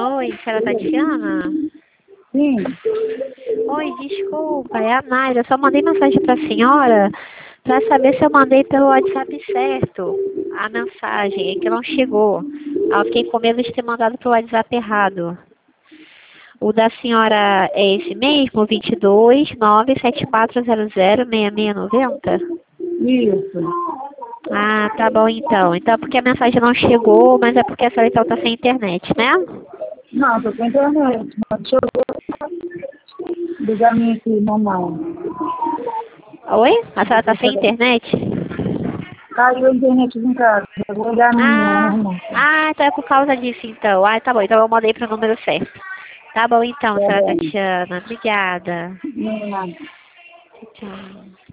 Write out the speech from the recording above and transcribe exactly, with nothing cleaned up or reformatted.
Oi, senhora Tatiana? Sim. Oi, desculpa, é a Naira. Eu só mandei mensagem para a senhora para saber se eu mandei pelo WhatsApp certo a mensagem, é que não chegou. Ah, eu fiquei com medo de ter mandado pelo WhatsApp errado. O da senhora é esse mesmo? vinte e dois, nove sete quatro zero zero, seis seis nove zero? Isso. Ah, tá bom então. Então é porque a mensagem não chegou, mas é porque a senhora então tá sem internet, né? Não, tô com internet. Mas deixa eu ligar a minha aqui, normal. Oi? A senhora tá sem internet? Caiu a internet em casa. Eu vou ligar a minha, Ah, normal. ah, então é por causa disso então. Ah, tá bom. Então eu mandei pro número certo. Tá bom então, Tá senhora bom. Tatiana. Obrigada. Não, não. Tchau.